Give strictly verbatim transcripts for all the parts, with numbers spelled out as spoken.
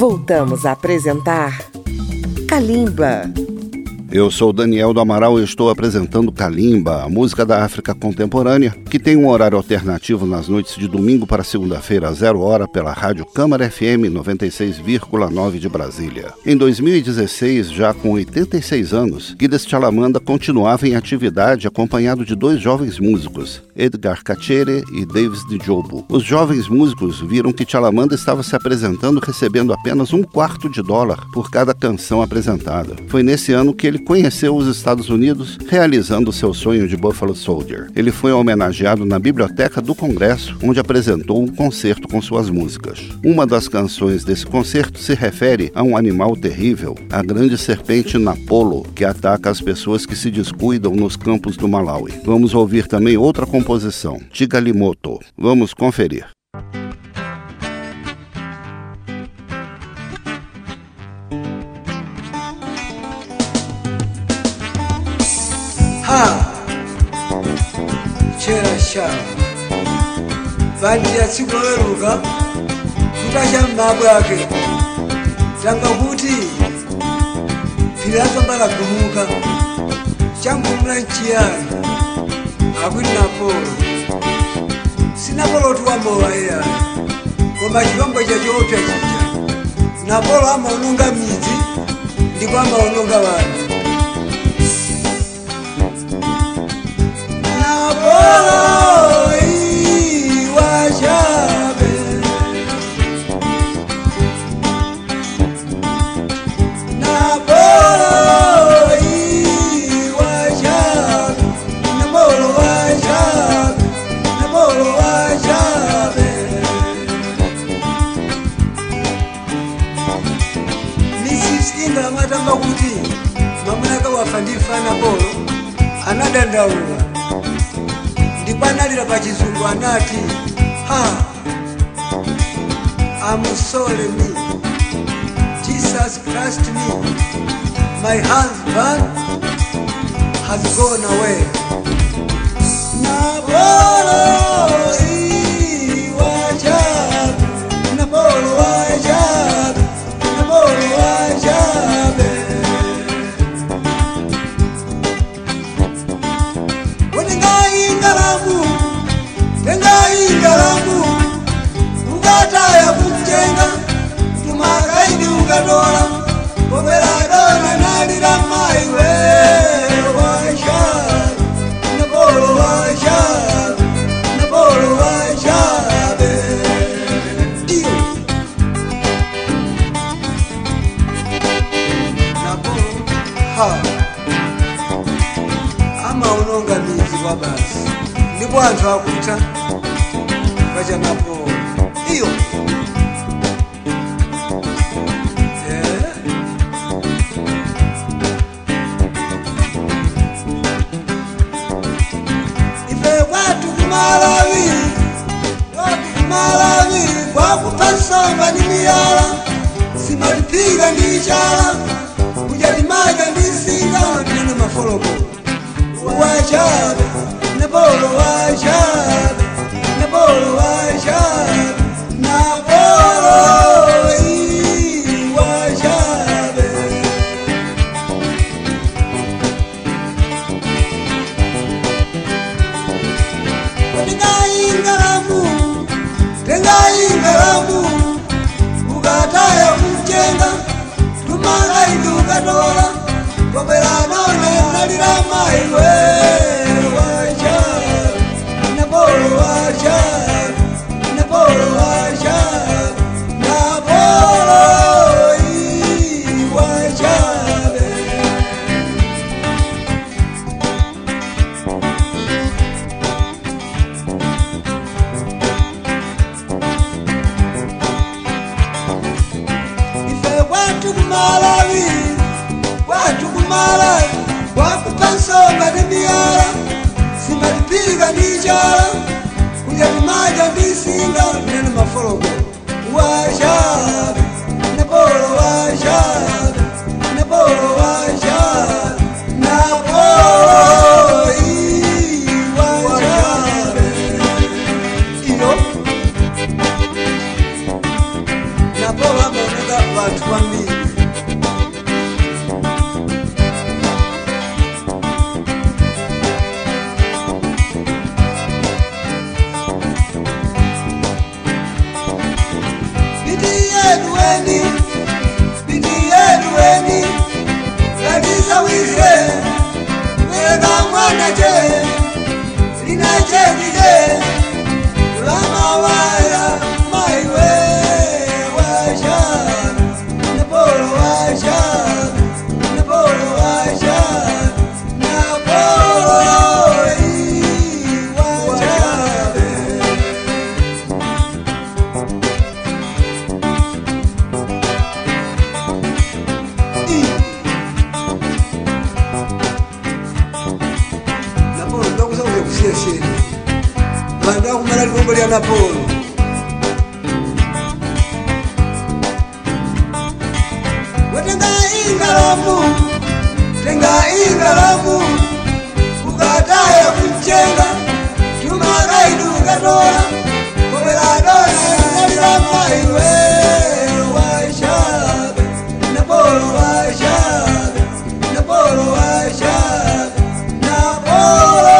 Voltamos a apresentar Kalimba. Eu sou Daniel do Amaral e estou apresentando Kalimba, a música da África contemporânea, que tem um horário alternativo nas noites de domingo para segunda-feira, às zero hora, pela Rádio Câmara F M noventa e seis vírgula nove de Brasília. Em dois mil e dezesseis, já com oitenta e seis anos, Guides Chalamanda continuava em atividade acompanhado de dois jovens músicos, Edgar Kachere e Davis Djobo. Os jovens músicos viram que Chalamanda estava se apresentando recebendo apenas um quarto de dólar por cada canção apresentada. Foi nesse ano que ele conheceu os Estados Unidos, realizando seu sonho de Buffalo Soldier. Ele foi homenageado na Biblioteca do Congresso, onde apresentou um concerto com suas músicas. Uma das canções desse concerto se refere a um animal terrível, a grande serpente Napolo, que ataca as pessoas que se descuidam nos campos do Malawi. Vamos ouvir também outra composição, Tigalimoto. Vamos conferir. Ha! Chera sha. Bandi ya chikuweruka. Kutasha mabwake. Tanga kuti. Filasa mbala kumuka. Changu mlanchiani. Akwini Napolo. Sinapolo tuwa mowa ya. Kwa chivambo cha chote chicha. Napolo ama ununga mizi. Ndipo ama ununga wani. Napolo iwajabe, Napolo iwajabe, Napolo wajabe, Napolo wajabe. Missus Inga matamba kuti mamunaka wafandifa Napolo anadandaula. Ndipanalira pachizungu anati, ha, amusole me, Jesus Christ me, my husband has gone away. Napolo iwajabe, Napolo wajabe, Napolo wajabe. Ingalamu, ukataya kujenga, tumakaidi ukatola, koberadona nalira maiwe, wajabe, Napolo wajabe, Napolo wajabe. Iyo Napolo, ha, ama unonga mizi wabasi. Ndipo anthu akuta vaja Napolo iyo eh ife watu kumalawi watu kumalawi kwa kupasamba ni miyala simalipiga ndi chala kujalimaga ndi singa tena mafoloko wajabe Napolo wajabe, Napolo wajabe, Napolo iwajabe. Tenga ingalamu, tenga ingalamu, ukataya kujenga, tumakaidi ukatola, koberadona nalira maiwe. Napolo wajabe, Napolo wajabe, Napolo iwajabe. Ife watu kumalawi, watu kumalawi, wakupansonga ni miyala, simalipiga ni jala, kujalimaja ni singa, nena mafoloko. Wajabe, Napolo wajabe, Napolo wajabe, Napolo iwajabe. Iyo Napolo amonunga watu kwambili. Napolo watenga ingalamu tenga ingalamu ukataya kuchenga tumakaidu katola kobela dona nalama iwe washabe Napolo washabe Napolo washabe Napolo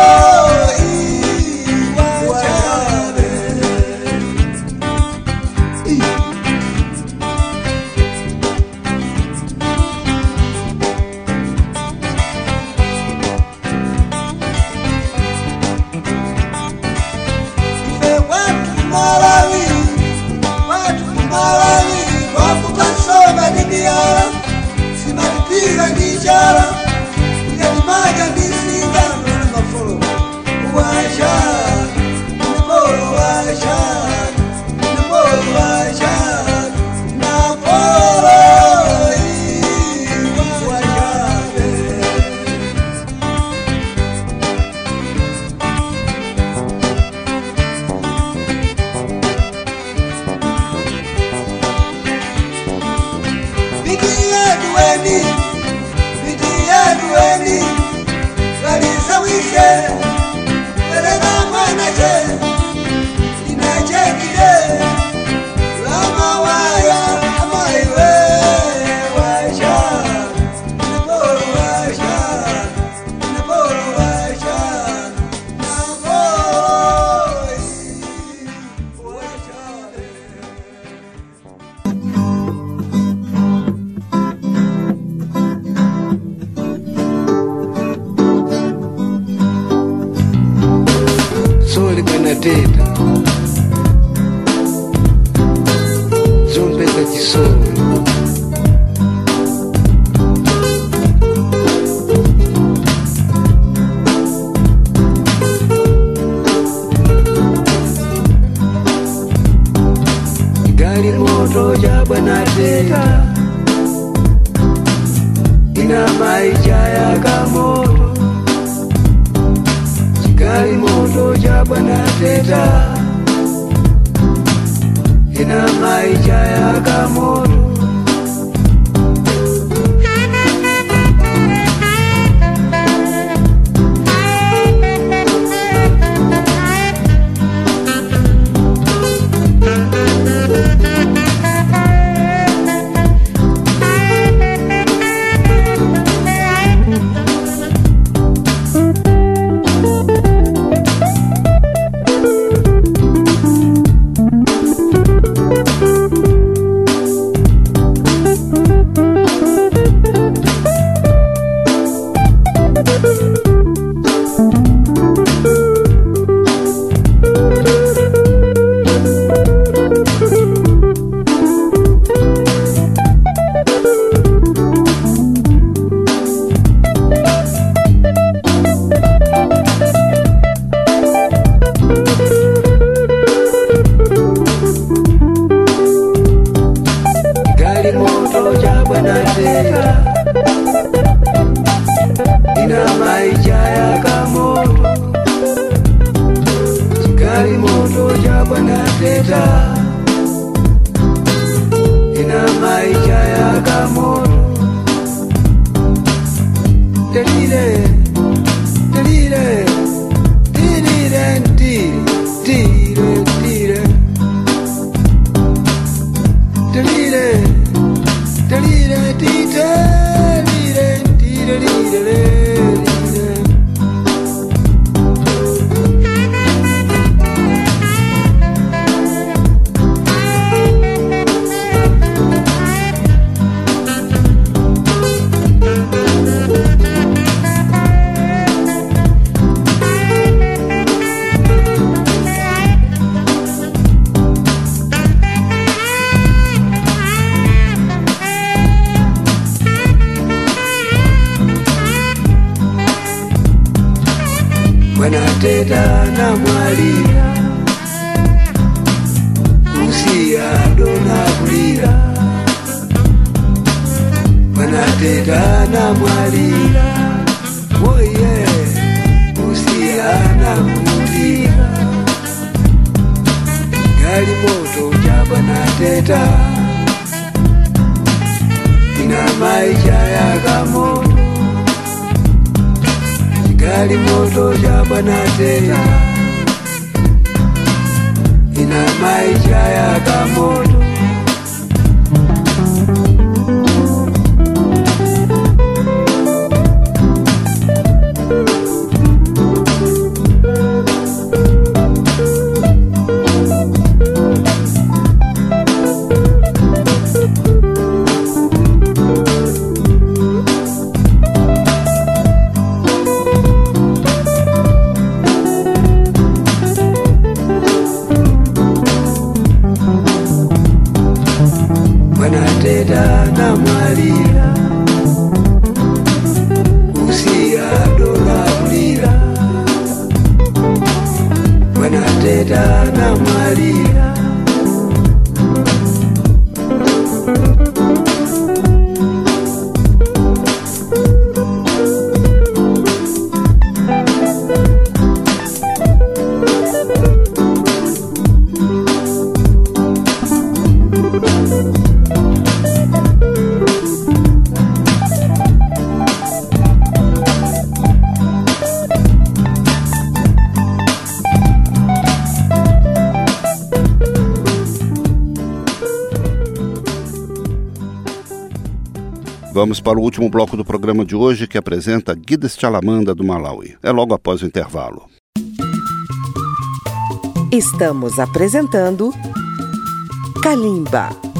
Wanateta na mwalira Usia dona kulira Wanateta na mwalira Oh yeah Usia na kulira Gali moto jaba na teta Ina maisha ya kamoto Gali moto jaba na teta Ina maisha ya kamoto Wanateta na mwalira Usia dola kulira Wanateta na mwalira Vamos para o último bloco do programa de hoje, que apresenta Guides Chalamanda do Malawi. É logo após o intervalo. Estamos apresentando Kalimba.